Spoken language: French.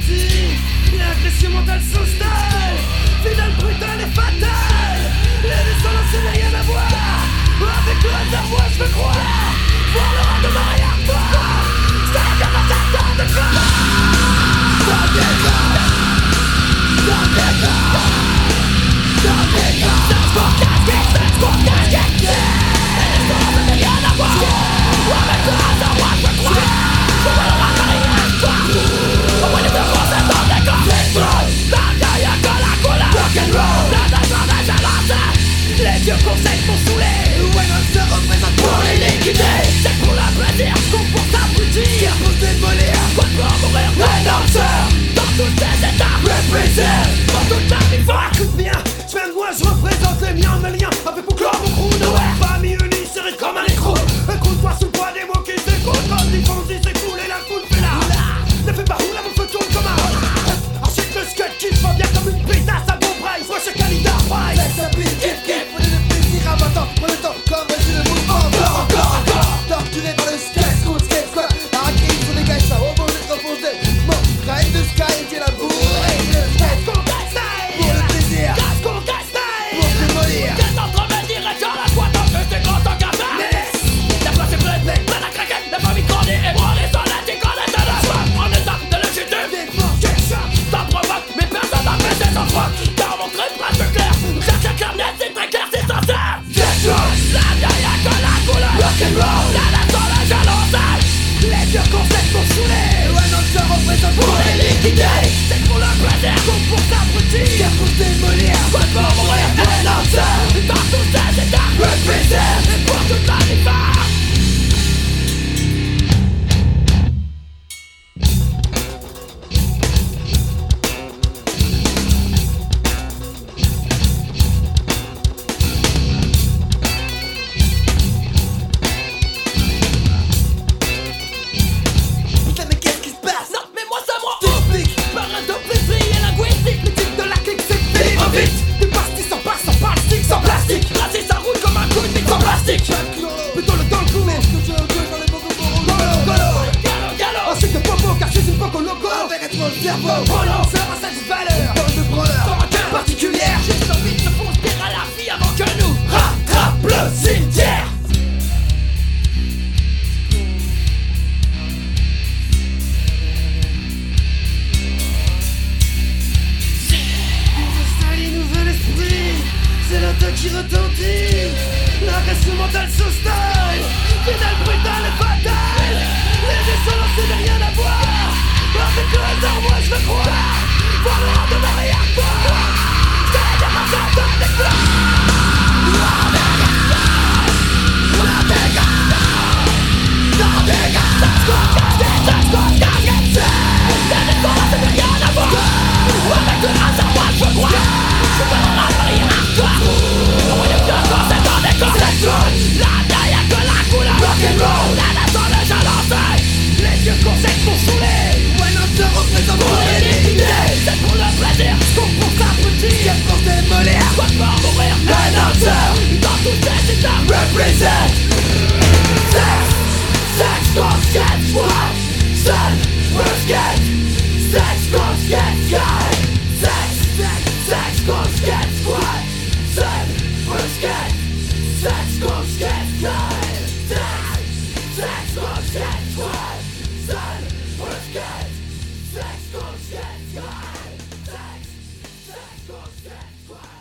partie. L'agression mentale sans style, finale brutale et fatale. Les descendants c'est rien à voir avec le réservoir, je veux croire. Voir le rang de l'arrière-toi. C'est la guerre dans ta tente de corps. Dans tes corps, dans tes corps, dans tes corps. C'est pour casquer, c'est pour casquer. Les descendants c'est rien à voir avec le réservoir, je veux croire. Je vois le rang de l'arrière-toi. Au moins les deux français dans tes corps. C'est trop, la vieille que la couleur. Rock'n'roll, la descendance à l'antenne. Les vieux conseils pour saouler. Ouais, non, se représente pour les liquider. C'est pour le plaisir qu'on porte abrutir. Pour démolir, quoi de pour mourir. Un danseur, dans tous tes états. Represent, dans toute la vie. Écoute bien, je viens de moi, je représente les miens. Un lien avec mon clan, mon crew. Nowhere, famille unie, serrée comme un écrou. Écoute-toi sous le poids des mots qui s'écoutent. Comme des fonds, ils s'écoulent et la foule fait là. Ne fais pas rouler, mon feu tourne comme un roller. Ensuite le skate qui se voit bien comme une pétasse à bon price. Moi, je Calida Price. Laisse la pile, kiff, kiff. Prends le temps, comme vas-y le mouvement. Encore torturé par le skate squad, la raquette sur des gars, ça reposé, reposé. Mon grind de sky, j'ai la bourre. Et le skate pour le plaisir, pour démolir. Qu'est-ce en train de me dire, et j'en la quoi tant que j'étais grand en café. La place est pleine, plein à craquer. La famille grandit et moi les soldats qu'on est de la soif. En état de légitime, ça provoque, mais personne n'a fait ses enfants. Car mon trait presque clair, chaque carnet c'est très clair, c'est sincère. La vieille que la couleur. Rock'n'roll, la nation, la jalosage. Les vieux concepts pour saouler. Ouais, non, ça représente pour les liquider. C'est pour le plaisir qu'on pour s'abrutir. C'est pour démolir, quoi de pour mourir. Un danseur, dans tous ces états. Represent, pour toute la l'hiver. Plutôt le temps le coup, mais est-ce que tu as le dans les bocaux pour galo, ensuite de popo, car je suis une poco loco. Avec être le cerveau, volant, ça a cette valeur. Bande de branleurs, sans rancœur particulière. Juste envie de se foncer à la vie avant que nous rattrape le cimetière. Nouvel esprit, c'est l'attaque qui retentit. L'agression mentale sous style, finale brutale et fatale. Les descendants c'est rien à voir avec le hasard, moi je veux croire. Voir le rang de l'arrière-toi. C'est la guerre dans ta tente de corps. Rock'n'roll, la nation de jalosage. Les vieux conseils pour saouler. Ouais, non, se représente pour les liquider. C'est pour le plaisir qu'on pour s'abrutir. C'est pour démolir, quoi de pour mourir. Un danseur, dans tous ces états. Represent. Sex, qu'on skate, squad. Seul, we're skate. Sex, qu'on skate, sky. Sex, qu'on skate, squad. Seul, we're skate. Sex, qu'on skate, sky. Sex, qu'on skate, squad. Seul, we're skate. Sex, qu'on skate, sky. Sex, qu'on skate, squad.